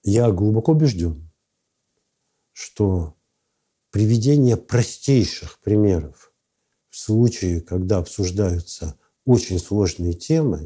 Я глубоко убежден, что приведение простейших примеров в случае, когда обсуждаются очень сложные темы,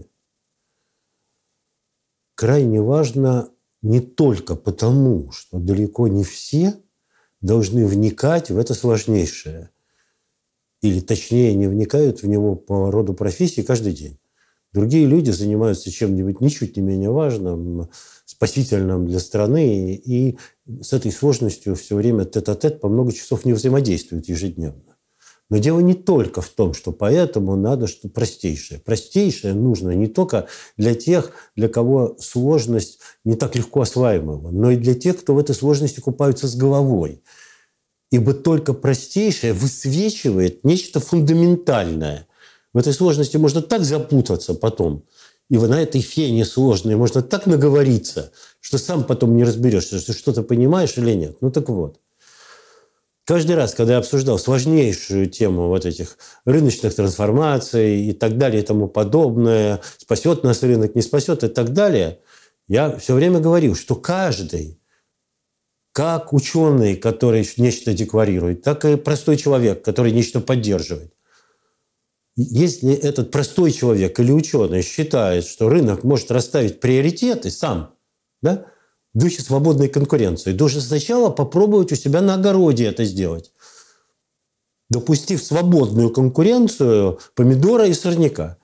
крайне важно не только потому, что далеко не все должны вникать в это сложнейшее, или точнее не вникают в него по роду профессии каждый день. Другие люди занимаются чем-нибудь ничуть не менее важным, спасительным для страны, и с этой сложностью все время тет-а-тет по много часов не взаимодействуют ежедневно. Но дело не только в том, что поэтому надо что простейшее. Простейшее нужно не только для тех, для кого сложность не так легко осваиваема, но и для тех, кто в этой сложности купаются с головой. Ибо только простейшее высвечивает нечто фундаментальное. В этой сложности можно так запутаться потом, и на этой фене сложной можно так наговориться, что сам потом не разберешься, что что-то понимаешь или нет. Ну так вот. Каждый раз, когда я обсуждал сложнейшую тему вот этих рыночных трансформаций и так далее и тому подобное, спасет нас рынок, не спасет и так далее, я все время говорил, что каждый, как ученый, который нечто декларирует, так и простой человек, который нечто поддерживает. Если этот простой человек или ученый считает, что рынок может расставить приоритеты сам, да, в духе свободной конкуренции, должен сначала попробовать у себя на огороде это сделать, допустив свободную конкуренцию помидора и сорняка.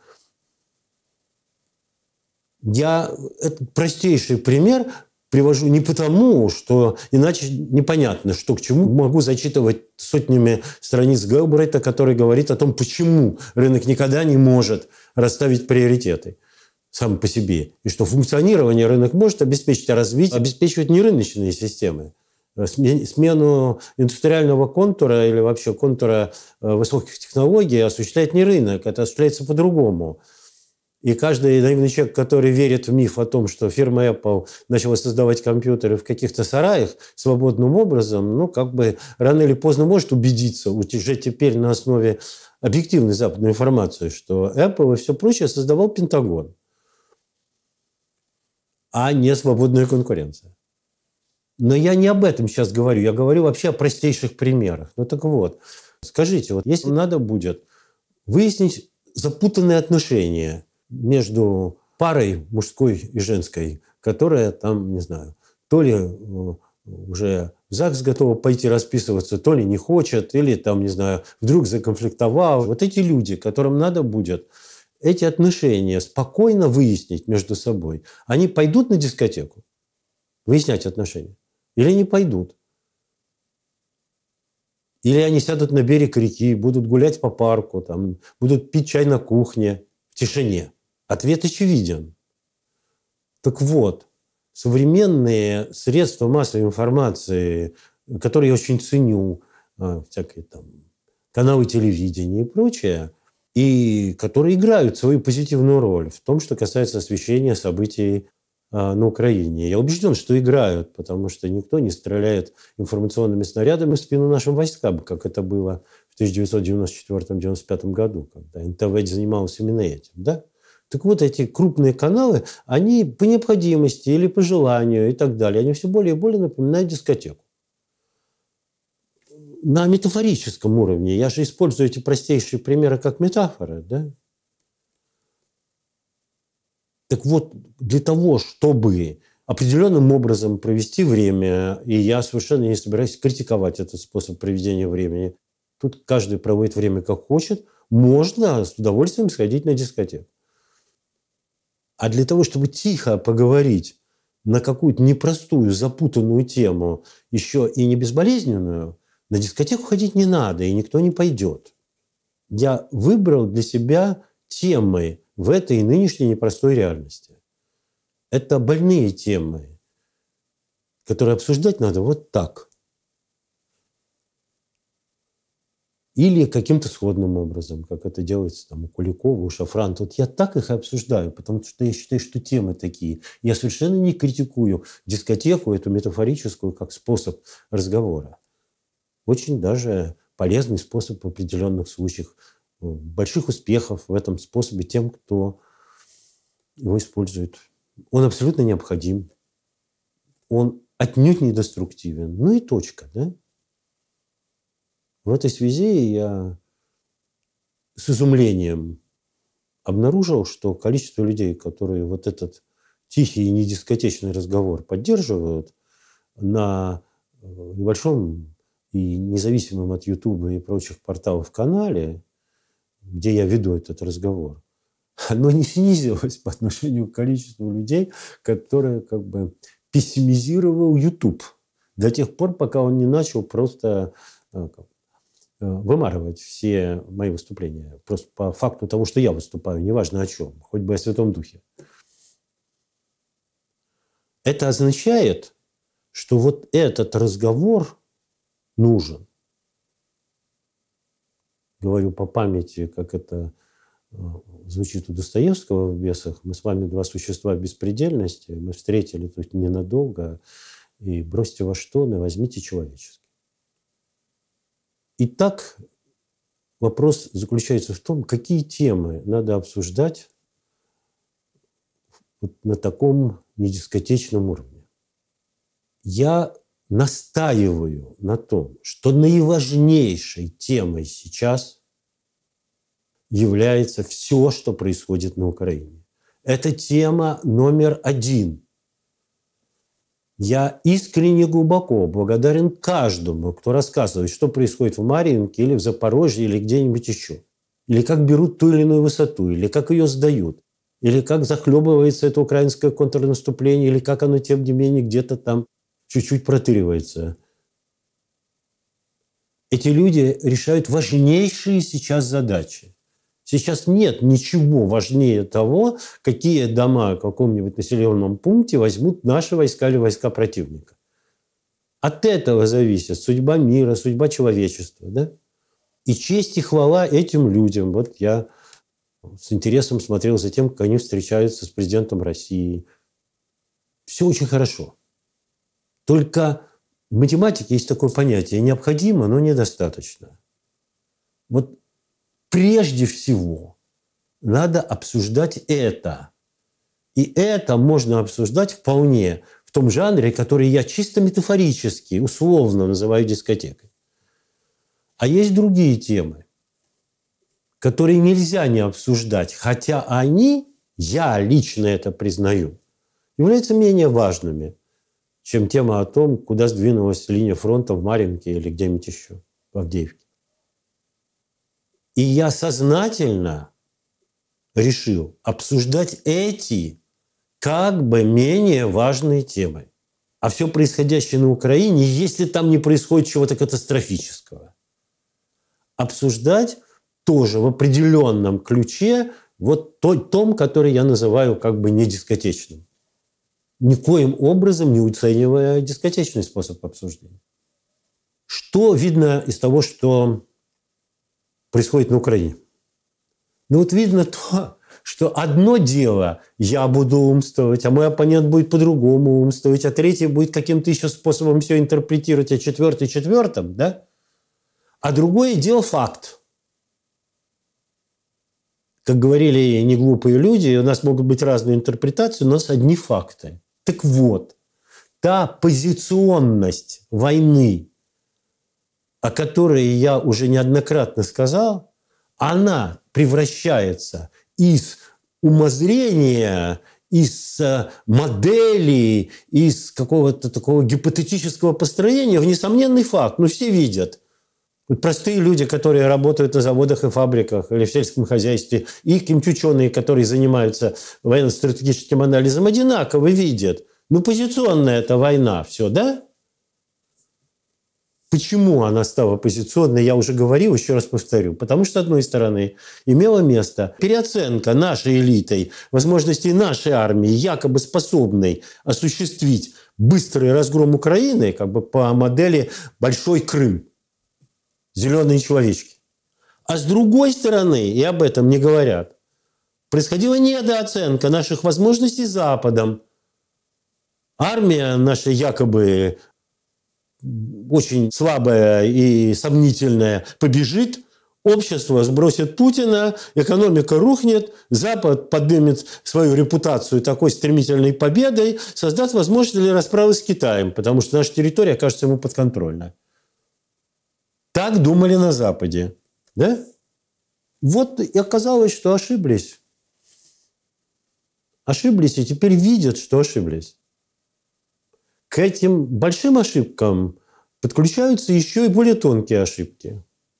Я этот простейший пример привожу не потому, что иначе непонятно, что к чему. Могу зачитывать сотнями страниц Гелбрейта, который говорит о том, почему рынок никогда не может расставить приоритеты сам по себе. И что функционирование рынок может обеспечить, а развитие обеспечивать не рыночные системы. Смену индустриального контура или вообще контура высоких технологий осуществляет не рынок, это осуществляется по-другому. И каждый наивный человек, который верит в миф о том, что фирма Apple начала создавать компьютеры в каких-то сараях свободным образом, ну, как бы рано или поздно может убедиться уже теперь на основе объективной западной информации, что Apple и все прочее создавал Пентагон, а не свободная конкуренция. Но я не об этом сейчас говорю. Я говорю вообще о простейших примерах. Ну так вот, скажите, вот если надо будет выяснить запутанные отношения между парой мужской и женской, которая там, не знаю, то ли уже в ЗАГС готова пойти расписываться, то ли не хочет, или там, не знаю, вдруг законфликтовал. Вот эти люди, которым надо будет эти отношения спокойно выяснить между собой, они пойдут на дискотеку выяснять отношения или не пойдут? Или они сядут на берег реки, будут гулять по парку, там, будут пить чай на кухне в тишине? Ответ очевиден. Так вот, современные средства массовой информации, которые я очень ценю, всякие там каналы телевидения и прочее, и которые играют свою позитивную роль в том, что касается освещения событий на Украине. Я убежден, что играют, потому что никто не стреляет информационными снарядами в спину нашим войскам, как это было в 1994-1995 году, когда НТВ занималась именно этим. Да? Так вот, эти крупные каналы, они по необходимости или по желанию и так далее, они все более и более напоминают дискотеку. На метафорическом уровне. Я же использую эти простейшие примеры как метафоры. Да? Так вот, для того, чтобы определенным образом провести время, и я совершенно не собираюсь критиковать этот способ проведения времени, тут каждый проводит время как хочет, можно с удовольствием сходить на дискотеку. А для того, чтобы тихо поговорить на какую-то непростую, запутанную тему, еще и не безболезненную, на дискотеку ходить не надо, и никто не пойдет. Я выбрал для себя темы в этой нынешней непростой реальности. Это больные темы, которые обсуждать надо вот так. Или каким-то сходным образом, как это делается там, у Куликова, у Шафрана. Вот я так их обсуждаю, потому что я считаю, что темы такие. Я совершенно не критикую дискотеку, эту метафорическую, как способ разговора. Очень даже полезный способ в определенных случаях. Больших успехов в этом способе тем, кто его использует. Он абсолютно необходим. он отнюдь не деструктивен. Ну и точка, да? В этой связи я с изумлением обнаружил, что количество людей, которые вот этот тихий и недискотечный разговор поддерживают на небольшом и независимом от Ютуба и прочих порталов канале, где я веду этот разговор, оно не снизилось по отношению к количеству людей, которые как бы пессимизировал YouTube до тех пор, пока он не начал просто вымарывать все мои выступления. Просто по факту того, что я выступаю, неважно о чем, хоть бы о Святом Духе. Это означает, что вот этот разговор нужен. Говорю по памяти, как это звучит у Достоевского в «Бесах». Мы с вами два существа беспредельности, мы встретили тут ненадолго, и бросьте ваш тон и возьмите человеческий. Итак, вопрос заключается в том, какие темы надо обсуждать вот на таком недискотечном уровне. Я настаиваю на том, что наиважнейшей темой сейчас является все, что происходит на Украине. Это тема номер один. Я искренне глубоко благодарен каждому, кто рассказывает, что происходит в Марьинке или в Запорожье или где-нибудь еще. Или как берут ту или иную высоту, или как ее сдают, или как захлебывается это украинское контрнаступление, или как оно, тем не менее, где-то там чуть-чуть протыривается. Эти люди решают важнейшие сейчас задачи. Сейчас нет ничего важнее того, какие дома в каком-нибудь населенном пункте возьмут наши войска или войска противника. От этого зависит судьба мира, судьба человечества. Да? И честь и хвала этим людям. Вот я с интересом смотрел за тем, как они встречаются с президентом России. Все очень хорошо. Только в математике есть такое понятие: необходимо, но недостаточно. Вот прежде всего надо обсуждать это. И это можно обсуждать вполне в том жанре, который я чисто метафорически, условно называю дискотекой. А есть другие темы, которые нельзя не обсуждать, хотя они, я лично это признаю, являются менее важными, чем тема о том, куда сдвинулась линия фронта в Марьинке или где-нибудь еще, в Авдеевке. И я сознательно решил обсуждать эти как бы менее важные темы. А все происходящее на Украине, если там не происходит чего-то катастрофического, обсуждать тоже в определенном ключе, вот том, который я называю как бы недискотечным. Никоим образом не оценивая дискотечный способ обсуждения. Что видно из того, что происходит на Украине? Ну вот видно то, что одно дело я буду умствовать, а мой оппонент будет по-другому умствовать, а третий будет каким-то еще способом все интерпретировать, а четвертый четвертым, да? А другое дело факт. Как говорили неглупые люди, у нас могут быть разные интерпретации, у нас одни факты. Так вот, та позиционность войны, о которой я уже неоднократно сказал, она превращается из умозрения, из модели, из какого-то такого гипотетического построения в несомненный факт. Ну, все видят. Простые люди, которые работают на заводах и фабриках или в сельском хозяйстве, и какие-нибудь ученые, которые занимаются военно-стратегическим анализом, одинаково видят. Ну, позиционная это война, все, да? Почему она стала оппозиционной, я уже говорил, еще раз повторю. Потому что, с одной стороны, имела место переоценка нашей элитой возможностей нашей армии, якобы способной осуществить быстрый разгром Украины, как бы по модели «Большой Крым», «Зеленые человечки». А с другой стороны, и об этом не говорят, происходила недооценка наших возможностей Западом. Армия наша якобы очень слабая и сомнительная побежит, Общество сбросит Путина, экономика рухнет, Запад поднимет свою репутацию такой стремительной победой, создаст возможность для расправы с Китаем, потому что наша территория окажется ему подконтрольна. Так думали на Западе. Да? Вот и оказалось, что ошиблись. Ошиблись и теперь видят, что ошиблись. К этим большим ошибкам подключаются еще и более тонкие ошибки.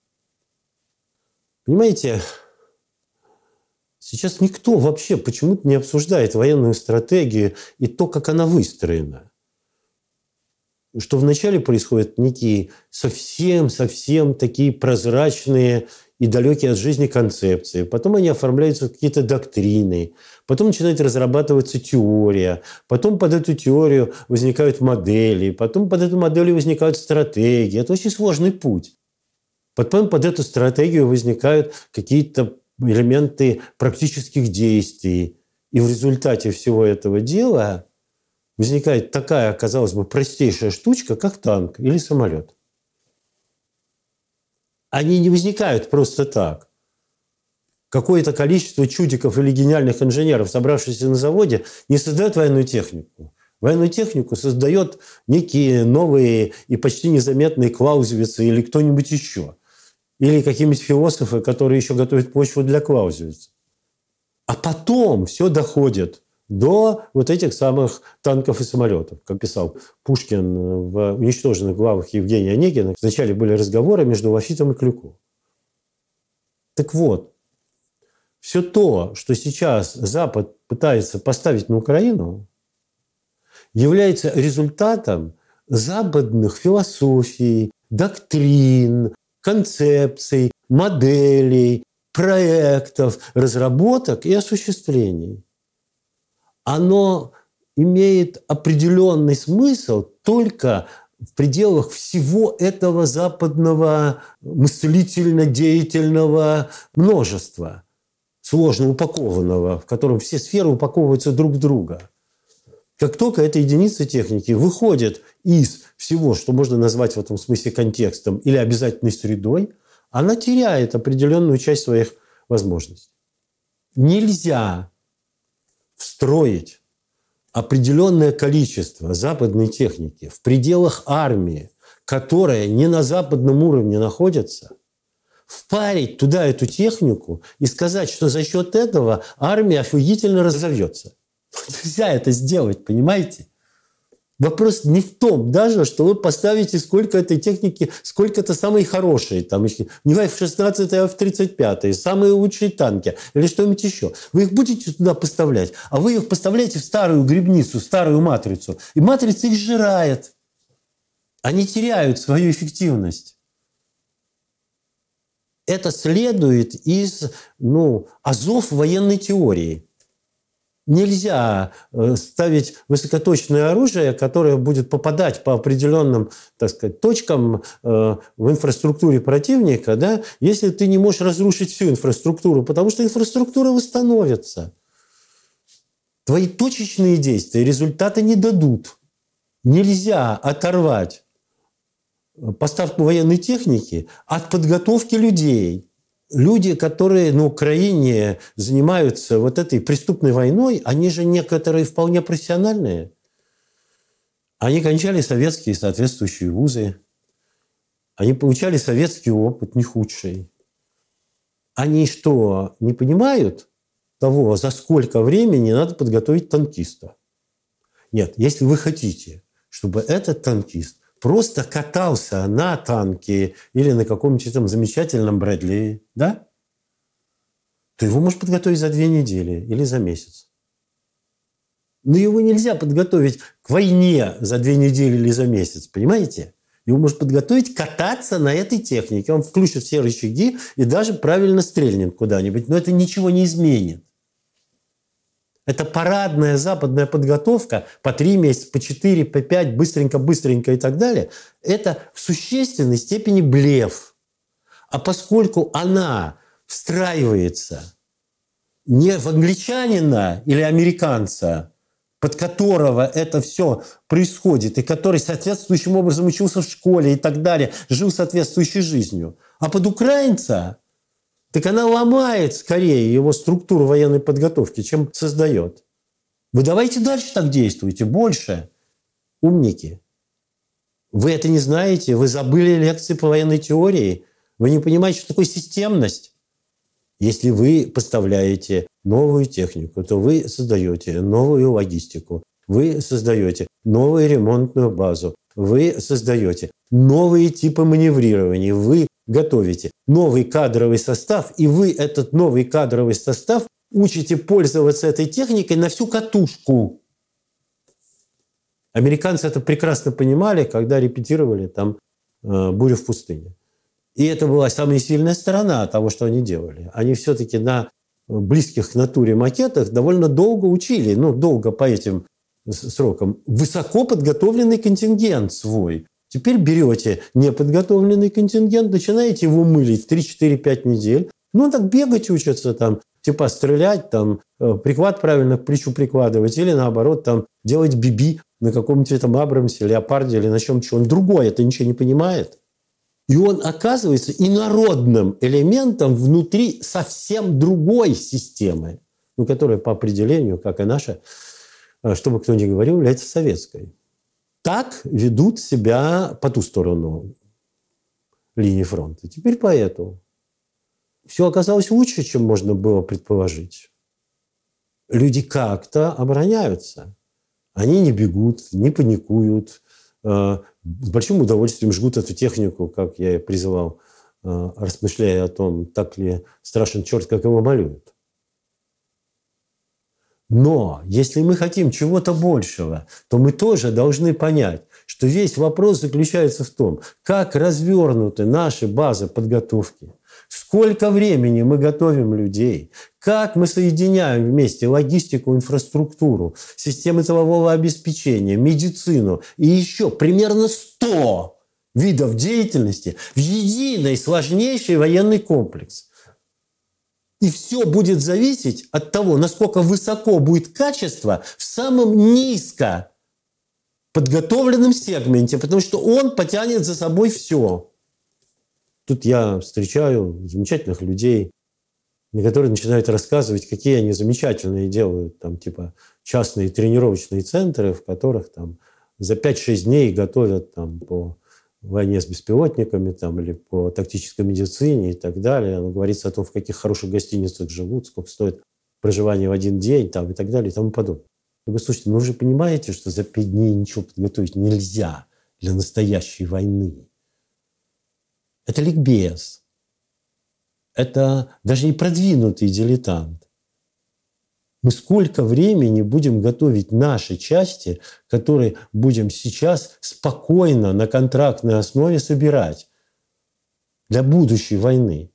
Понимаете, сейчас никто вообще почему-то не обсуждает военную стратегию и то, как она выстроена. Что вначале происходят некие совсем такие прозрачные и далекие от жизни концепции. Потом они оформляются в какие-то доктрины. Потом начинает разрабатываться теория. Потом под эту теорию возникают модели. Потом под эту модель возникают стратегии. Это очень сложный путь. Потом под эту стратегию возникают какие-то элементы практических действий. И в результате всего этого дела возникает такая, казалось бы, простейшая штучка, как танк или самолет. Они не возникают просто так. Какое-то количество чудиков или гениальных инженеров, собравшихся на заводе, не создают военную технику. Военную технику создает некие новые и почти незаметные Клаузевицы или кто-нибудь еще. Или какие-нибудь философы, которые еще готовят почву для Клаузевиц. А потом все доходит до вот этих самых танков и самолетов. Как писал Пушкин в «Уничтоженных главах» Евгения Онегина, вначале были разговоры между Лафитом и Клюко. Так вот, все то, что сейчас Запад пытается поставить на Украину, является результатом западных философий, доктрин, концепций, моделей, проектов, разработок и осуществлений. Оно имеет определенный смысл только в пределах всего этого западного мыслительно-деятельного множества, сложно упакованного, в котором все сферы упаковываются друг в друга. Как только эта единица техники выходит из всего, что можно назвать в этом смысле контекстом или обязательной средой, она теряет определенную часть своих возможностей. Нельзя встроить определенное количество западной техники в пределах армии, которая не на западном уровне находится, впарить туда эту технику и сказать, что за счет этого армия офигительно разовьется. Нельзя это сделать, понимаете? Вопрос не в том даже, что вы поставите сколько этой техники, сколько-то самые хорошие, там, не F-16, а F-35, самые лучшие танки или что-нибудь еще. Вы их будете туда поставлять, а вы их поставляете в старую грибницу, в старую матрицу. И матрица их сжирает. Они теряют свою эффективность. Это следует из азов военной теории. Нельзя ставить высокоточное оружие, которое будет попадать по определенным, так сказать, точкам в инфраструктуре противника, да, если ты не можешь разрушить всю инфраструктуру, потому что инфраструктура восстановится. Твои точечные действия результата не дадут. Нельзя оторвать поставку военной техники от подготовки людей. Люди, которые на Украине занимаются вот этой преступной войной, они же некоторые вполне профессиональные. Они кончали советские соответствующие вузы. Они получали советский опыт, не худший. Они что, не понимают того, за сколько времени надо подготовить танкиста? Нет, если вы хотите, чтобы этот танкист просто катался на танке или на каком-нибудь там замечательном Брэдли, да, то его можно подготовить за 2 недели или за месяц. Но его нельзя подготовить к войне за 2 недели или за месяц, понимаете? Его можно подготовить кататься на этой технике. Он включит все рычаги и даже правильно стрельнет куда-нибудь. Но это ничего не изменит. Это парадная западная подготовка по 3 месяца, по 4, по 5, быстренько и так далее. Это в существенной степени блеф. А поскольку она встраивается не в англичанина или американца, под которого это все происходит, и который соответствующим образом учился в школе и так далее, жил соответствующей жизнью, а под украинца, так она ломает скорее его структуру военной подготовки, чем создает. Вы давайте дальше так действуйте, больше. Умники. Вы это не знаете, вы забыли лекции по военной теории, вы не понимаете, что такое системность. Если вы поставляете новую технику, то вы создаете новую логистику, вы создаете новую ремонтную базу, вы создаете новые типы маневрирования, вы готовите новый кадровый состав, и вы этот новый кадровый состав учите пользоваться этой техникой на всю катушку. Американцы это прекрасно понимали, когда репетировали там «Бурю в пустыне». И это была самая сильная сторона того, что они делали. Они все-таки на близких к натуре макетах довольно долго учили, долго по этим срокам, высоко подготовленный контингент свой. Теперь берете неподготовленный контингент, начинаете его мылить 3-4-5 недель. Так бегать учатся там, типа стрелять, там, приклад правильно к плечу прикладывать, или наоборот, там, делать биби на каком-нибудь там Абрамсе, Леопарде или на чем-то. Он другой, это ничего не понимает. И он оказывается инородным элементом внутри совсем другой системы, которая по определению, как и наша, что бы кто ни говорил, является советской. Так ведут себя по ту сторону линии фронта. Теперь по эту. Все оказалось лучше, чем можно было предположить. Люди как-то обороняются. Они не бегут, не паникуют, с большим удовольствием жгут эту технику, как я и призывал, размышляя о том, так ли страшен черт, как его малюют. Но если мы хотим чего-то большего, то мы тоже должны понять, что весь вопрос заключается в том, как развернуты наши базы подготовки, сколько времени мы готовим людей, как мы соединяем вместе логистику, инфраструктуру, системы тылового обеспечения, медицину и еще примерно 100 видов деятельности в единый сложнейший военный комплекс. И все будет зависеть от того, насколько высоко будет качество в самом низко подготовленном сегменте, потому что он потянет за собой все. Тут я встречаю замечательных людей, которые начинают рассказывать, какие они замечательные делают, там, типа частные тренировочные центры, в которых там, за 5-6 дней готовят там, по войне с беспилотниками там, или по тактической медицине и так далее. Говорится о том, в каких хороших гостиницах живут, сколько стоит проживание в один день там, и так далее и тому подобное. Я говорю, слушайте, вы же понимаете, что за 5 дней ничего подготовить нельзя для настоящей войны. Это ликбез. Это даже не продвинутый дилетант. Мы сколько времени будем готовить наши части, которые будем сейчас спокойно на контрактной основе собирать для будущей войны?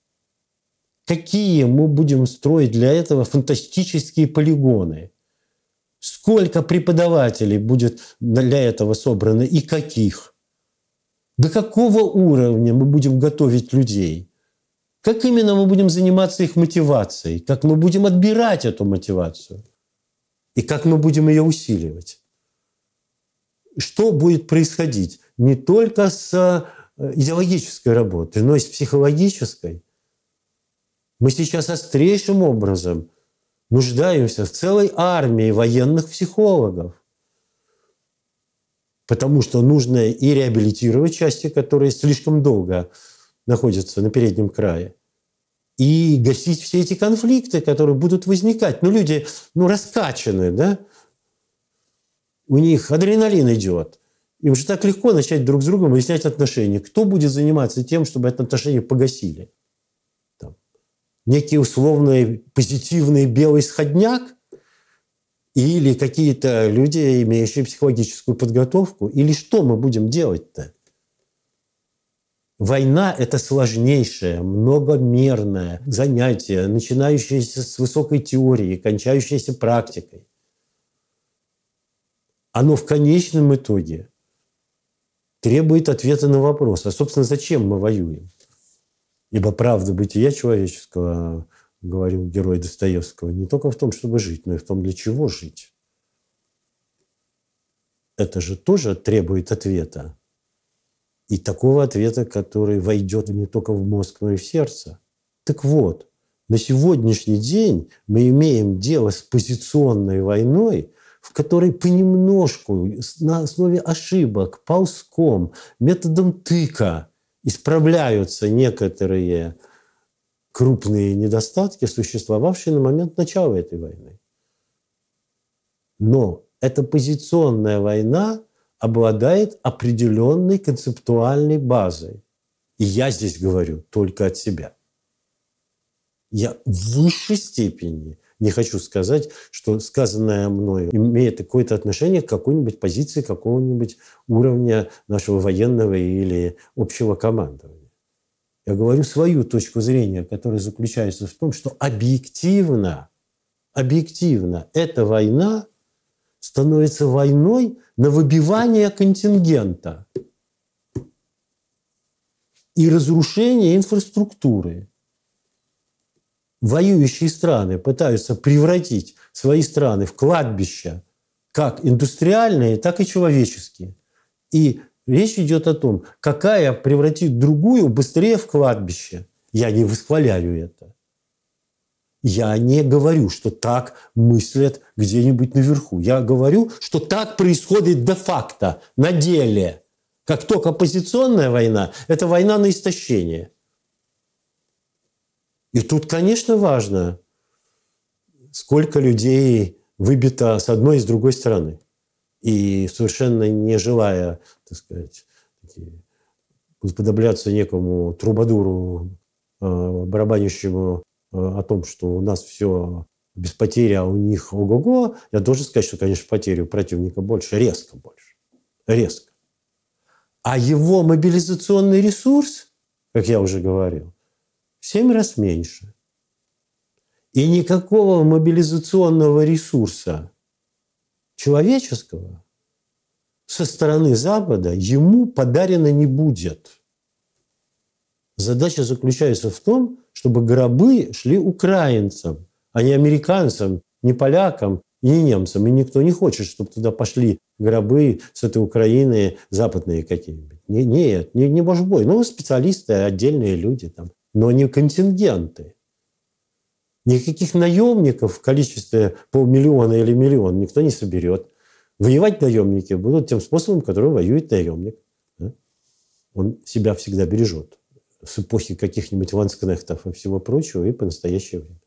Какие мы будем строить для этого фантастические полигоны? Сколько преподавателей будет для этого собрано и каких? До какого уровня мы будем готовить людей? Как именно мы будем заниматься их мотивацией? Как мы будем отбирать эту мотивацию? И как мы будем ее усиливать? Что будет происходить не только с идеологической работой, но и с психологической? Мы сейчас острейшим образом нуждаемся в целой армии военных психологов. Потому что нужно и реабилитировать части, которые слишком долго находятся на переднем крае, и гасить все эти конфликты, которые будут возникать. Люди раскачаны, да? У них адреналин идет. Им же так легко начать друг с другом выяснять отношения. Кто будет заниматься тем, чтобы это отношения погасили? Там. Некий условный позитивный белый сходняк? Или какие-то люди, имеющие психологическую подготовку? Или что мы будем делать-то? Война – это сложнейшее, многомерное занятие, начинающееся с высокой теории, кончающееся практикой. Оно в конечном итоге требует ответа на вопрос, а, собственно, зачем мы воюем? Ибо правда бытия человеческого, говорил герой Достоевского, не только в том, чтобы жить, но и в том, для чего жить. Это же тоже требует ответа. И такого ответа, который войдет не только в мозг, но и в сердце. Так вот, на сегодняшний день мы имеем дело с позиционной войной, в которой понемножку, на основе ошибок, ползком, методом тыка исправляются некоторые крупные недостатки, существовавшие на момент начала этой войны. Но эта позиционная война обладает определенной концептуальной базой. И я здесь говорю только от себя. Я в высшей степени не хочу сказать, что сказанное мною имеет какое-то отношение к какой-нибудь позиции какого-нибудь уровня нашего военного или общего командования. Я говорю свою точку зрения, которая заключается в том, что объективно эта война становится войной на выбивание контингента и разрушение инфраструктуры. Воюющие страны пытаются превратить свои страны в кладбища, как индустриальные, так и человеческие. И речь идет о том, какая превратит другую быстрее в кладбище. Я не восхваляю это. Я не говорю, что так мыслят где-нибудь наверху. Я говорю, что так происходит де-факто, на деле. Как только оппозиционная война – это война на истощение. И тут, конечно, важно, сколько людей выбито с одной и с другой стороны. И совершенно не желая, так сказать, уподобляться некому трубадуру, барабанящему о том, что у нас все без потери, а у них ого-го, я должен сказать, что, конечно, потери у противника больше, резко больше. Резко. А его мобилизационный ресурс, как я уже говорил, в 7 раз меньше. И никакого мобилизационного ресурса человеческого со стороны Запада ему подарено не будет. Задача заключается в том, чтобы гробы шли украинцам, а не американцам, не полякам, не немцам. И никто не хочет, чтобы туда пошли гробы с этой Украины западные какие-нибудь. Нет, не боже мой. Ну, специалисты, отдельные люди там, но не контингенты. Никаких наемников в количестве 500 000 или 1 000 000 никто не соберет. Воевать наемники будут тем способом, которым воюет наемник. Он себя всегда бережет. С эпохи каких-нибудь ланскнехтов и всего прочего и по настоящее время.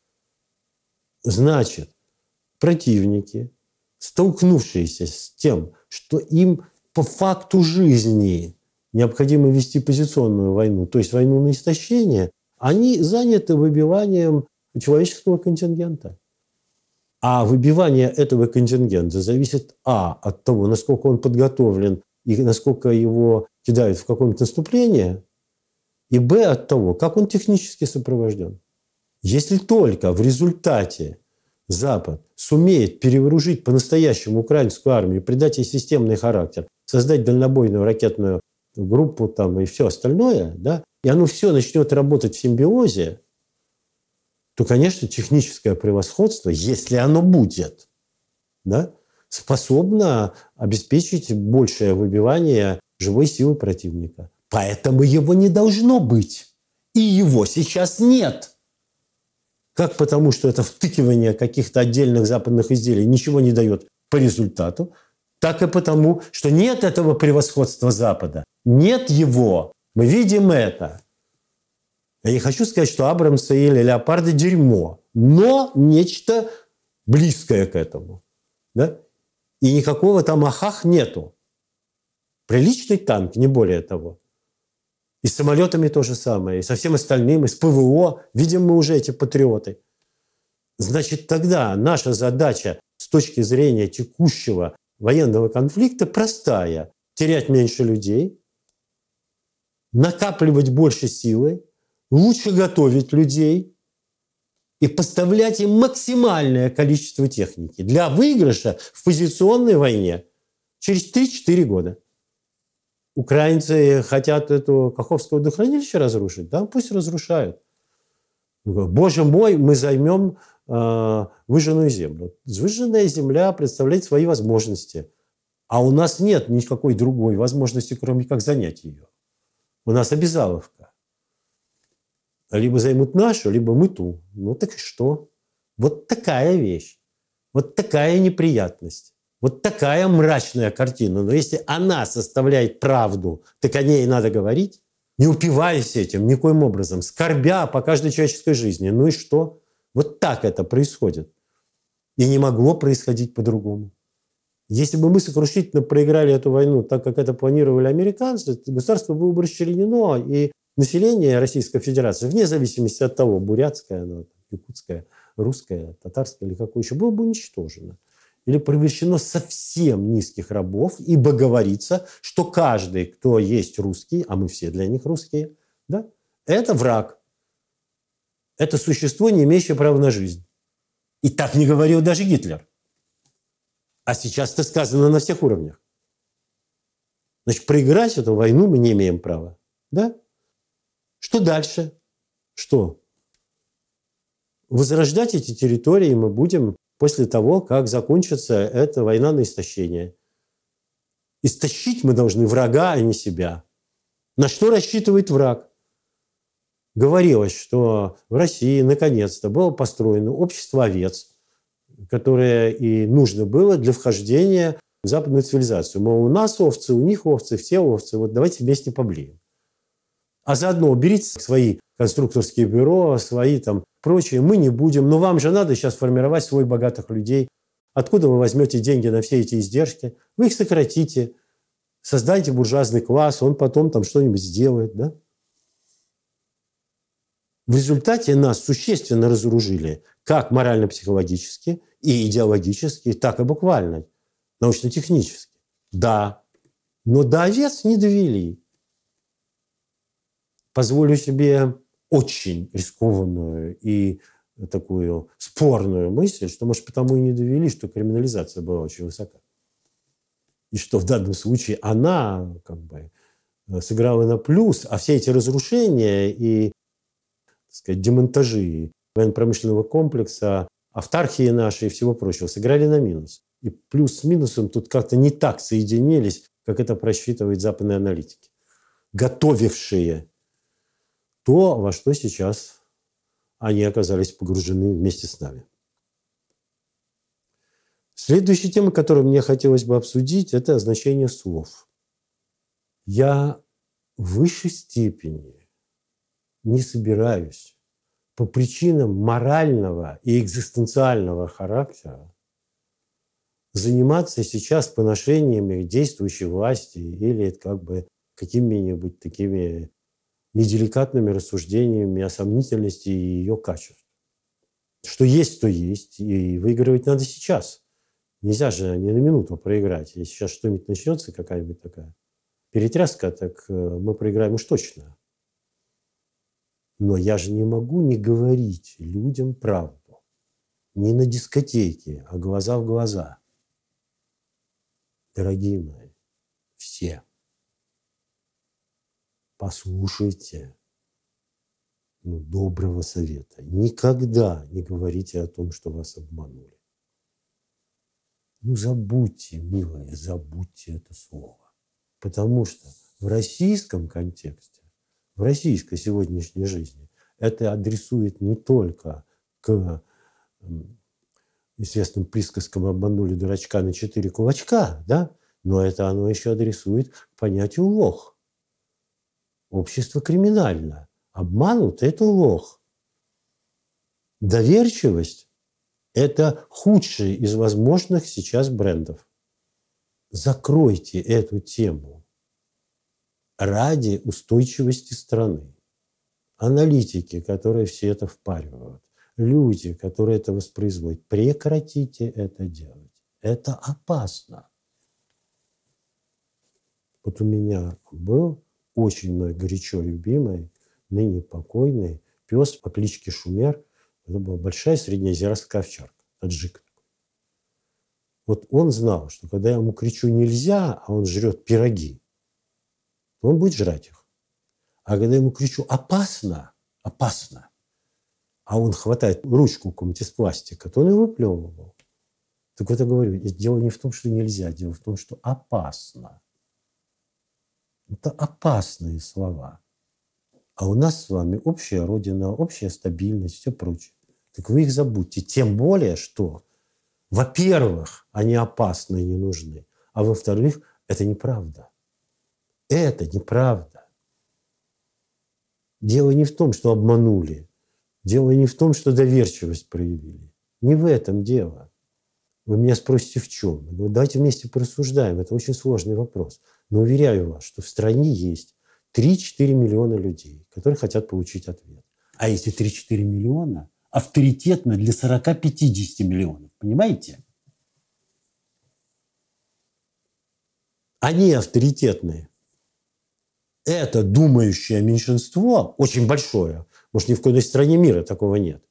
Значит, противники, столкнувшиеся с тем, что им по факту жизни необходимо вести позиционную войну, то есть войну на истощение, они заняты выбиванием человеческого контингента. А выбивание этого контингента зависит от того, насколько он подготовлен и насколько его кидают в какое-нибудь наступление, и от того, как он технически сопровожден. Если только в результате Запад сумеет перевооружить по-настоящему украинскую армию, придать ей системный характер, создать дальнобойную ракетную группу там, и все остальное, да, и оно все начнет работать в симбиозе, то, конечно, техническое превосходство, если оно будет, да, способно обеспечить большее выбивание живой силы противника. Поэтому его не должно быть. И его сейчас нет. Как потому, что это втыкивание каких-то отдельных западных изделий ничего не дает по результату, так и потому, что нет этого превосходства Запада. Нет его. Мы видим это. Я не хочу сказать, что Абрамсы или Леопарды – дерьмо, но нечто близкое к этому. Да? И никакого там ахах нету. Приличный танк, не более того. И с самолетами то же самое, и со всем остальным, и с ПВО. Видим мы уже эти патриоты. Значит, тогда наша задача с точки зрения текущего военного конфликта простая. Терять меньше людей, накапливать больше силы, лучше готовить людей и поставлять им максимальное количество техники для выигрыша в позиционной войне через 3-4 года. Украинцы хотят это Каховское водохранилище разрушить? Да, пусть разрушают. Боже мой, мы займем выжженную землю. Выжженная земля представляет свои возможности. А у нас нет никакой другой возможности, кроме как занять ее. У нас обязаловка. Либо займут нашу, либо мы ту. Ну так и что? Вот такая вещь. Вот такая неприятность. Вот такая мрачная картина. Но если она составляет правду, так о ней надо говорить, не упиваясь этим никоим образом, скорбя по каждой человеческой жизни. Ну и что? Вот так это происходит. И не могло происходить по-другому. Если бы мы сокрушительно проиграли эту войну так, как это планировали американцы, то государство было бы расчленено, и население Российской Федерации, вне зависимости от того, бурятское оно, якутское, русское, татарское или какое еще, было бы уничтожено. Или превращено совсем низких рабов, ибо говорится, что каждый, кто есть русский, а мы все для них русские, да, это враг. Это существо, не имеющее права на жизнь. И так не говорил даже Гитлер. А сейчас это сказано на всех уровнях. Значит, проиграть эту войну мы не имеем права. Да? Что дальше? Что? Возрождать эти территории мы будем после того, как закончится эта война на истощение. Истощить мы должны врага, а не себя. На что рассчитывает враг? Говорилось, что в России наконец-то было построено общество овец, которое и нужно было для вхождения в западную цивилизацию. Мол, у нас овцы, у них овцы, все овцы, вот давайте вместе поблеем. А заодно уберите свои конструкторские бюро, свои там прочие, мы не будем. Но вам же надо сейчас формировать свой богатых людей. Откуда вы возьмете деньги на все эти издержки? Вы их сократите, создайте буржуазный класс, он потом там что-нибудь сделает, да? В результате нас существенно разоружили как морально-психологически и идеологически, так и буквально, научно-технически. Да, но до овец не довели. Позволю себе очень рискованную и такую спорную мысль, что, может, потому и не довели, что криминализация была очень высока. И что в данном случае она как бы сыграла на плюс, а все эти разрушения и, так сказать, демонтажи военно-промышленного комплекса, автархии нашей и всего прочего сыграли на минус. И плюс с минусом тут как-то не так соединились, как это просчитывают западные аналитики, готовившие то, во что сейчас они оказались погружены вместе с нами. Следующая тема, которую мне хотелось бы обсудить, это значение слов. Я в высшей степени не собираюсь по причинам морального и экзистенциального характера заниматься сейчас поношениями действующей власти или как бы какими-нибудь такими неделикатными рассуждениями о сомнительности и ее качеств. Что есть, то есть, и выигрывать надо сейчас. Нельзя же ни на минуту проиграть. Если сейчас что-нибудь начнется, какая-нибудь такая перетряска, так мы проиграем уж точно. Но я же не могу не говорить людям правду. Не на дискотеке, а глаза в глаза. Дорогие мои, все, послушайте доброго совета. Никогда не говорите о том, что вас обманули. Забудьте, милые, забудьте это слово. Потому что в российском контексте, в российской сегодняшней жизни это адресует не только к известным присказкам «обманули дурачка на 4 кулачка», да? Но это оно еще адресует к понятию «лох». Общество криминально. Обманут – это лох. Доверчивость – это худший из возможных сейчас брендов. Закройте эту тему ради устойчивости страны. Аналитики, которые все это впаривают, люди, которые это воспроизводят, прекратите это делать. Это опасно. Вот у меня был очень мной горячо любимый, ныне покойный пес по кличке Шумер. Это была большая среднеазиатская овчарка, таджик. Вот он знал, что когда я ему кричу «нельзя», а он жрет пироги, то он будет жрать их. А когда я ему кричу «опасно», «опасно», а он хватает ручку какую-нибудь из пластика, то он ее выплевывал. Так вот я говорю, дело не в том, что нельзя, дело в том, что опасно. Это опасные слова. А у нас с вами общая родина, общая стабильность, все прочее. Так вы их забудьте. Тем более, что, во-первых, они опасны и не нужны. А во-вторых, это неправда. Это неправда. Дело не в том, что обманули. Дело не в том, что доверчивость проявили. Не в этом дело. Вы меня спросите, в чем? Я говорю, давайте вместе порассуждаем. Это очень сложный вопрос. Но уверяю вас, что в стране есть 3-4 миллиона людей, которые хотят получить ответ. А эти 3-4 миллиона авторитетно для 40-50 миллионов. Понимаете? Они авторитетные. Это думающее меньшинство, очень большое, может, ни в какой стране мира такого нет,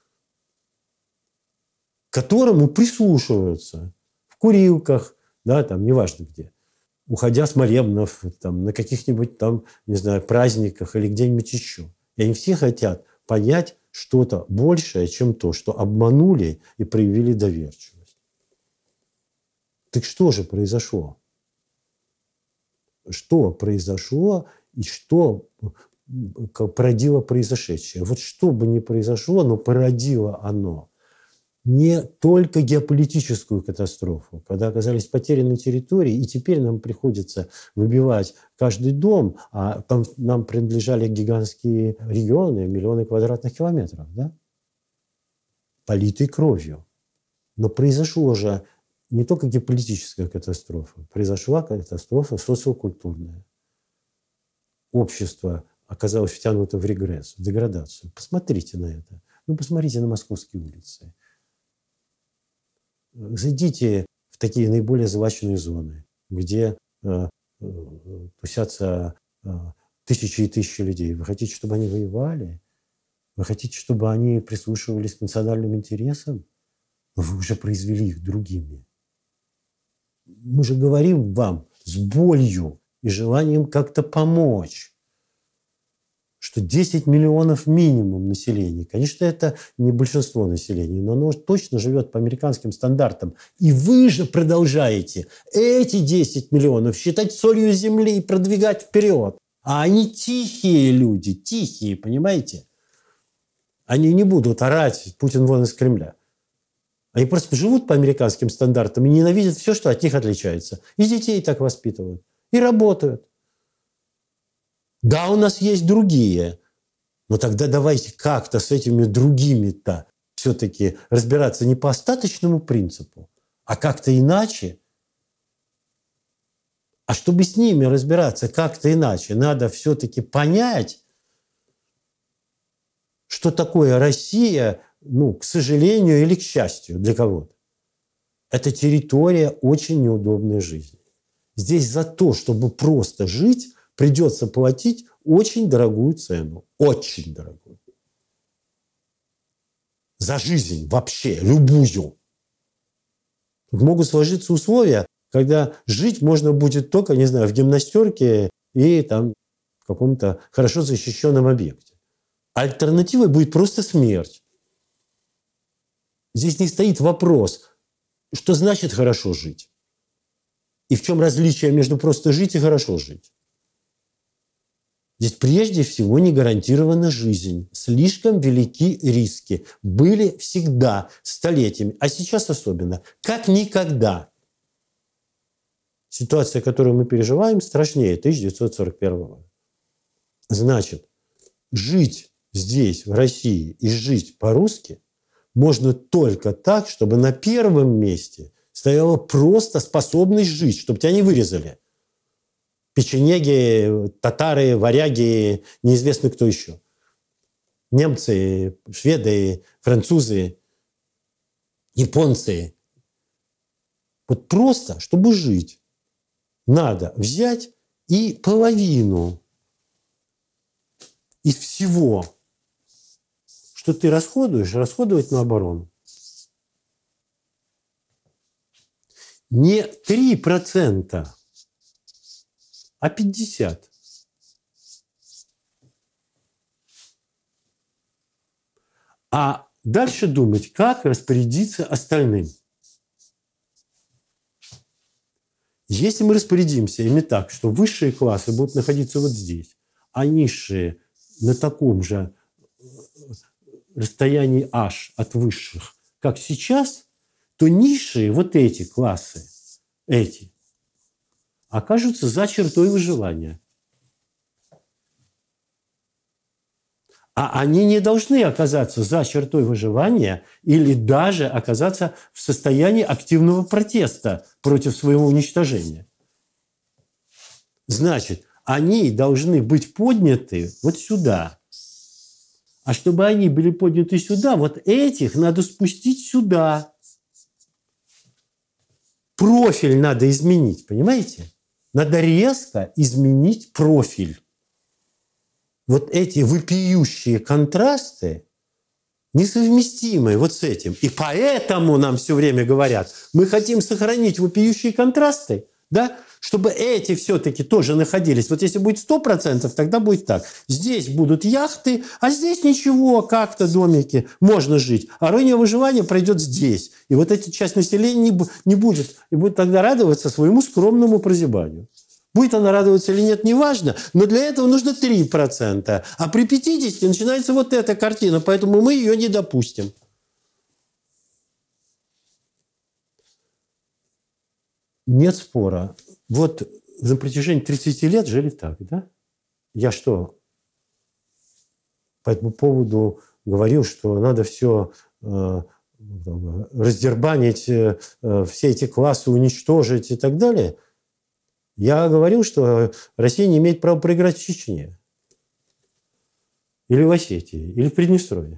к которому прислушиваются в курилках, да, там, неважно где, уходя с молебнов, там, на каких-нибудь там, не знаю, праздниках или где-нибудь еще. И они все хотят понять что-то большее, чем то, что обманули и проявили доверчивость. Так что же произошло? Что произошло и что породило произошедшее? Вот что бы ни произошло, но породило оно не только геополитическую катастрофу, когда оказались потеряны территории, и теперь нам приходится выбивать каждый дом, а там нам принадлежали гигантские регионы, миллионы квадратных километров, да? Политой кровью. Но произошло же не только геополитическая катастрофа, произошла катастрофа социокультурная. Общество оказалось втянуто в регресс, в деградацию. Посмотрите на это. Ну, посмотрите на московские улицы. Зайдите в такие наиболее злачные зоны, где тусятся тысячи и тысячи людей. Вы хотите, чтобы они воевали? Вы хотите, чтобы они прислушивались к национальным интересам? Вы уже произвели их другими. Мы же говорим вам с болью и желанием как-то помочь, что 10 миллионов минимум населения. Конечно, это не большинство населения, но оно точно живет по американским стандартам. И вы же продолжаете эти 10 миллионов считать солью земли и продвигать вперед. А они тихие люди, тихие, понимаете? Они не будут орать «Путин вон из Кремля». Они просто живут по американским стандартам и ненавидят все, что от них отличается. И детей так воспитывают, и работают. Да, у нас есть другие, но тогда давайте как-то с этими другими-то все-таки разбираться не по остаточному принципу, а как-то иначе. А чтобы с ними разбираться как-то иначе, надо все-таки понять, что такое Россия, ну, к сожалению или к счастью для кого-то. Это территория очень неудобной жизни. Здесь за то, чтобы просто жить, придется платить очень дорогую цену. Очень дорогую. За жизнь вообще, любую. Тут могут сложиться условия, когда жить можно будет только, не знаю, в гимнастерке и там в каком-то хорошо защищенном объекте. Альтернативой будет просто смерть. Здесь не стоит вопрос, что значит хорошо жить. И в чем различие между просто жить и хорошо жить. Здесь прежде всего не гарантирована жизнь. Слишком велики риски. Были всегда, столетиями, а сейчас особенно. Как никогда. Ситуация, которую мы переживаем, страшнее 1941 года. Значит, жить здесь, в России, и жить по-русски можно только так, чтобы на первом месте стояла просто способность жить, чтобы тебя не вырезали. Печенеги, татары, варяги, неизвестно кто еще. Немцы, шведы, французы, японцы. Вот просто, чтобы жить, надо взять и половину из всего, что ты расходуешь, расходовать на оборону. Не 3%, а 50%. А дальше думать, как распорядиться остальным. Если мы распорядимся ими так, что высшие классы будут находиться вот здесь, а низшие на таком же расстоянии h от высших, как сейчас, то низшие, вот эти классы, эти, окажутся за чертой выживания. А они не должны оказаться за чертой выживания или даже оказаться в состоянии активного протеста против своего уничтожения. Значит, они должны быть подняты вот сюда. А чтобы они были подняты сюда, вот этих надо спустить сюда. Профиль надо изменить, понимаете? Надо резко изменить профиль. Вот эти вопиющие контрасты несовместимы вот с этим. И поэтому нам все время говорят, мы хотим сохранить вопиющие контрасты, да, чтобы эти все-таки тоже находились. Вот если будет 100%, тогда будет так. Здесь будут яхты, а здесь ничего, как-то домики, можно жить. А раннее выживание пройдет здесь. И вот эта часть населения не будет. И будет тогда радоваться своему скромному прозябанию. Будет она радоваться или нет, неважно, но для этого нужно 3%. А при 50 начинается вот эта картина, поэтому мы ее не допустим. Нет спора. Вот на протяжении 30 лет жили так, да? Я что, по этому поводу говорил, что надо все раздербанить, все эти классы уничтожить и так далее? Я говорил, что Россия не имеет права проиграть в Чечне. Или в Осетии, или в Приднестровье.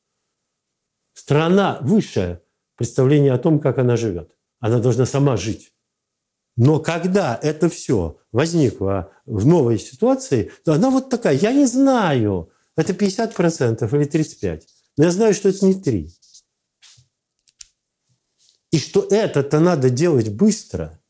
Страна высшее представление о том, как она живет. Она должна сама жить. Но когда это все возникло в новой ситуации, то она вот такая. Я не знаю, это 50% или 35%. Но я знаю, что это не 3%. И что это-то надо делать быстро.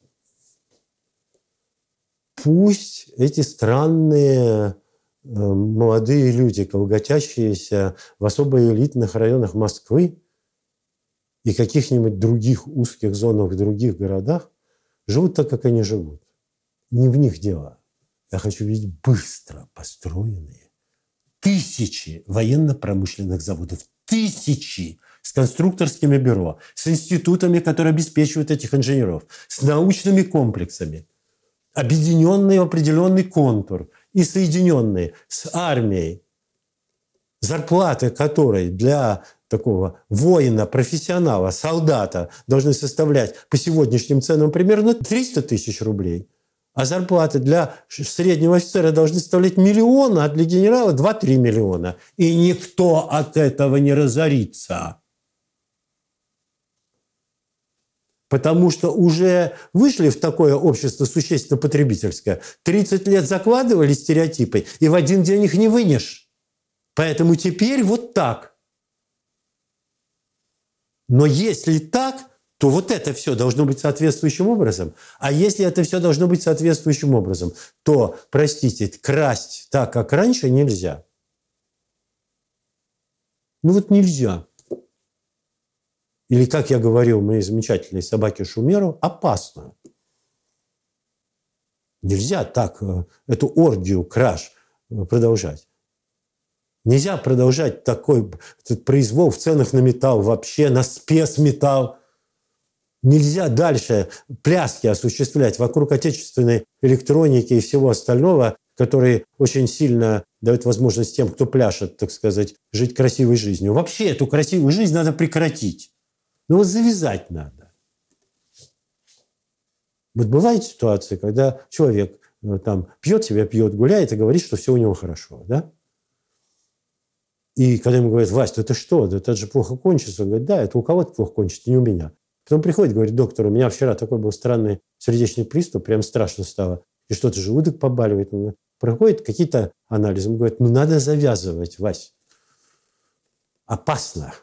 Пусть эти странные молодые люди, колготящиеся в особо элитных районах Москвы и каких-нибудь других узких зонах в других городах, живут так, как они живут. Не в них дело. Я хочу видеть быстро построенные тысячи военно-промышленных заводов. Тысячи с конструкторскими бюро, с институтами, которые обеспечивают этих инженеров, с научными комплексами, объединенные в определенный контур и соединенные с армией, зарплаты которой для такого воина, профессионала, солдата должны составлять по сегодняшним ценам примерно 300 тысяч рублей, а зарплаты для среднего офицера должны составлять 1 миллион, а для генерала 2-3 миллиона. И никто от этого не разорится. Потому что уже вышли в такое общество существенно потребительское. 30 лет закладывали стереотипы, и в один день их не вынешь. Поэтому теперь вот так. Но если так, то вот это все должно быть соответствующим образом. А если это все должно быть соответствующим образом, то, простите, красть так, как раньше, нельзя. Ну вот нельзя. Или, как я говорил моей замечательной собаке Шумеру, опасно. Нельзя так эту оргию краж продолжать. Нельзя продолжать такой этот произвол в ценах на металл, вообще на спецметалл. Нельзя дальше пляски осуществлять вокруг отечественной электроники и всего остального, которые очень сильно дают возможность тем, кто пляшет, так сказать, жить красивой жизнью. Вообще эту красивую жизнь надо прекратить. Ну вот завязать надо. Вот бывает ситуация, когда человек там пьет себя, пьет, гуляет и говорит, что все у него хорошо, да? И когда ему говорят: Вась, это что? Это же плохо кончится. Он говорит: да, это у кого-то плохо кончится, не у меня. Потом приходит, говорит: доктор, у меня вчера такой был странный сердечный приступ, прям страшно стало. И что-то желудок побаливает. Проходят какие-то анализы. Он говорит: ну надо завязывать, Вась. Опасно.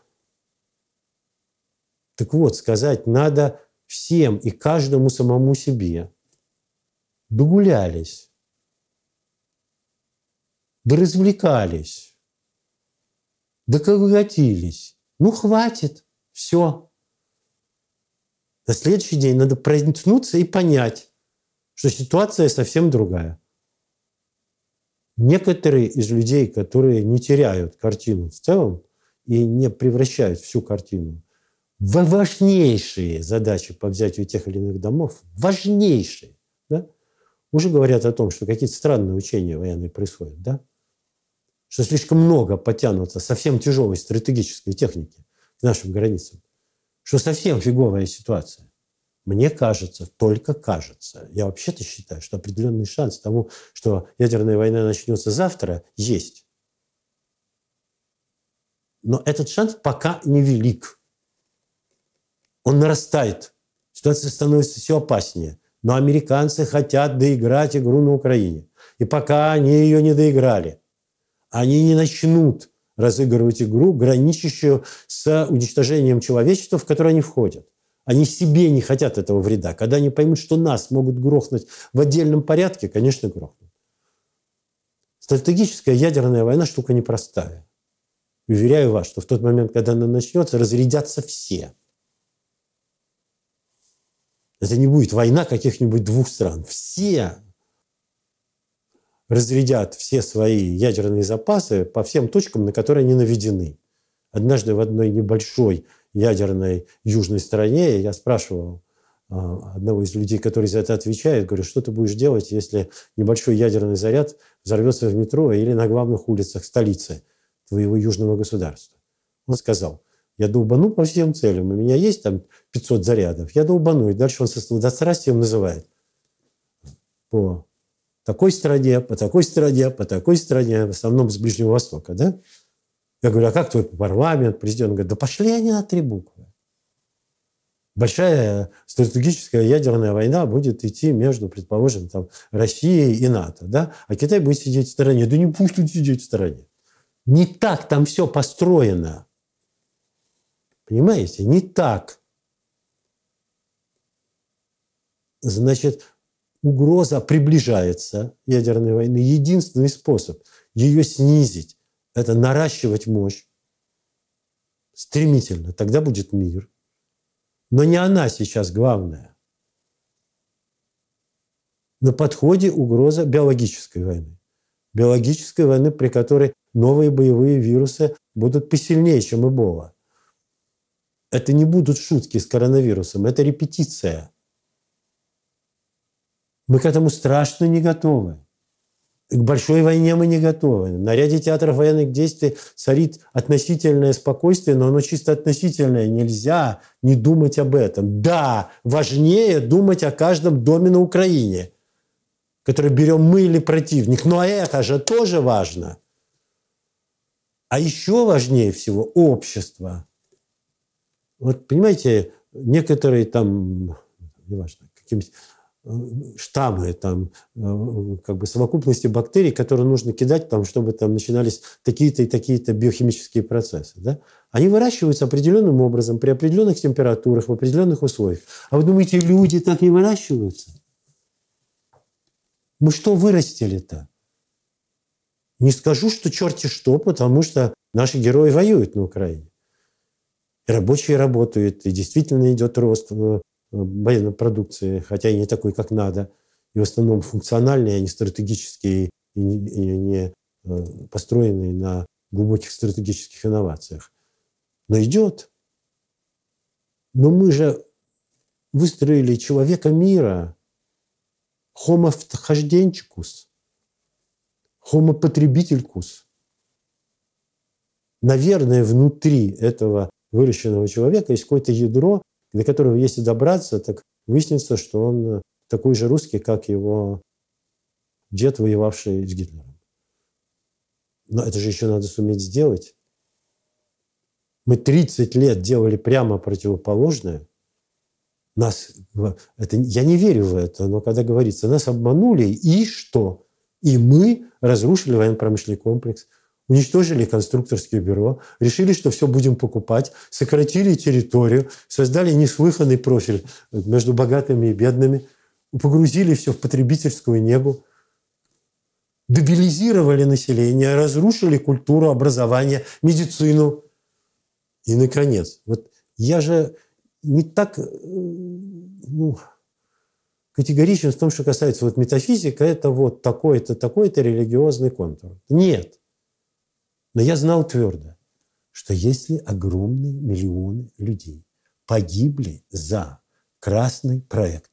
Так вот, сказать надо всем и каждому самому себе. Догулялись. Доразвлекались. Доколотились. Ну, хватит. Все. На следующий день надо проснуться и понять, что ситуация совсем другая. Некоторые из людей, которые не теряют картину в целом и не превращают всю картину в важнейшие задачи по взятию тех или иных домов, важнейшие, да, уже говорят о том, что какие-то странные учения военные происходят, да, что слишком много потянуто совсем тяжелой стратегической техники к нашим границам, что совсем фиговая ситуация. Мне кажется, только кажется, я вообще-то считаю, что определенный шанс тому, что ядерная война начнется завтра, есть. Но этот шанс пока невелик. Он нарастает. Ситуация становится все опаснее. Но американцы хотят доиграть игру на Украине. И пока они ее не доиграли, они не начнут разыгрывать игру, граничащую с уничтожением человечества, в которое они входят. Они себе не хотят этого вреда. Когда они поймут, что нас могут грохнуть в отдельном порядке, конечно, грохнут. Стратегическая ядерная война – штука непростая. Уверяю вас, что в тот момент, когда она начнется, разрядятся все. Это не будет война каких-нибудь двух стран. Все разрядят все свои ядерные запасы по всем точкам, на которые они наведены. Однажды в одной небольшой ядерной южной стране я спрашивал одного из людей, который за это отвечает, говорю, что ты будешь делать, если небольшой ядерный заряд взорвется в метро или на главных улицах столицы твоего южного государства? Он сказал, я долбану по всем целям, у меня есть там 500 зарядов, я долбану. И дальше он со сладострастием называет по такой стране, по такой стране, по такой стране, в основном с Ближнего Востока, да? Я говорю, а как твой парламент, президент? Он говорит, да пошли они на 3 буквы. Большая стратегическая ядерная война будет идти между, предположим, там, Россией и НАТО, да? А Китай будет сидеть в стороне. Да не пусть тут сидеть в стороне. Не так там все построено. Понимаете? Не так. Значит, угроза приближается, ядерной войны. Единственный способ ее снизить – это наращивать мощь стремительно. Тогда будет мир. Но не она сейчас главная. На подходе угроза биологической войны. Биологической войны, при которой новые боевые вирусы будут посильнее, чем Эбола. Это не будут шутки с коронавирусом, это репетиция. Мы к этому страшно не готовы. К большой войне мы не готовы. На ряде театров военных действий царит относительное спокойствие, но оно чисто относительное. Нельзя не думать об этом. Да, важнее думать о каждом доме на Украине, который берем мы или противник. Но это же тоже важно. А еще важнее всего общество. Вот понимаете, некоторые там, неважно, какие-нибудь штаммы, там, как бы совокупности бактерий, которые нужно кидать, там, чтобы там начинались такие-то и такие-то биохимические процессы. Да? Они выращиваются определенным образом, при определенных температурах, в определенных условиях. А вы думаете, люди так не выращиваются? Мы что вырастили-то? Не скажу, что черти что, потому что наши герои воюют на Украине. И рабочие работают, и действительно идет рост военной продукции, хотя и не такой, как надо, и в основном функциональные, а не стратегические, и не построенные на глубоких стратегических инновациях. Но идет. Но мы же выстроили человека мира, homo вхожденчикус, homo потребителькус. Наверное, внутри этого выращенного человека есть какое-то ядро, до которого, если добраться, так выяснится, что он такой же русский, как его дед, воевавший с Гитлером. Но это же еще надо суметь сделать. Мы 30 лет делали прямо противоположное. Я не верю в это, но когда говорится, нас обманули, и что? И мы разрушили военно-промышленный комплекс, уничтожили конструкторское бюро, решили, что все будем покупать, сократили территорию, создали неслыханный профиль между богатыми и бедными, погрузили все в потребительскую негу, дебилизировали население, разрушили культуру, образование, медицину. И, наконец, вот я же не так, категоричен в том, что касается вот метафизика, это вот такой-то, такой-то религиозный контур. Нет. Но я знал твердо, что если огромные миллионы людей погибли за красный проект,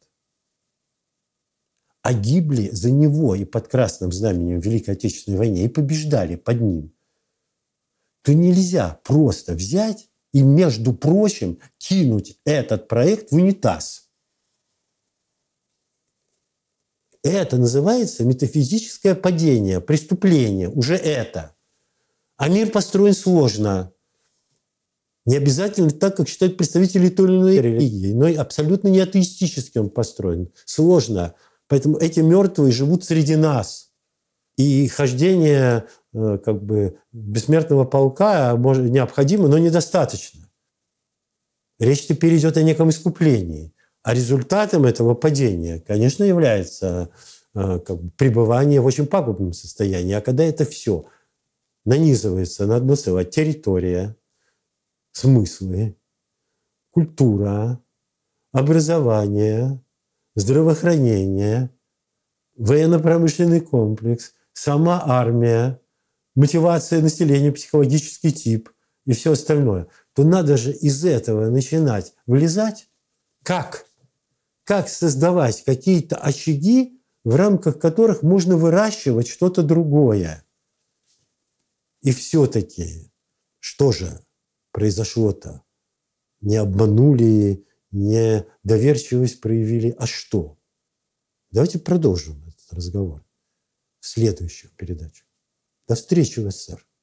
а гибли за него и под красным знаменем в Великой Отечественной войне и побеждали под ним, то нельзя просто взять и, между прочим, кинуть этот проект в унитаз. Это называется метафизическое падение, преступление, уже это. А мир построен сложно. Не обязательно так, как считают представители той или иной религии, но и абсолютно не атеистически он построен. Сложно. Поэтому эти мертвые живут среди нас. И хождение как бы бессмертного полка необходимо, но недостаточно. Речь теперь идет о неком искуплении. А результатом этого падения, конечно, является как бы пребывание в очень пагубном состоянии. А когда это все нанизывается на одно целое: территория, смыслы, культура, образование, здравоохранение, военно-промышленный комплекс, сама армия, мотивация населения, психологический тип и все остальное, то надо же из этого начинать вылезать. Как? Как создавать какие-то очаги, в рамках которых можно выращивать что-то другое? И все-таки, что же произошло-то? Не обманули, не доверчивость проявили, а что? Давайте продолжим этот разговор в следующих передачах. До встречи в СССР.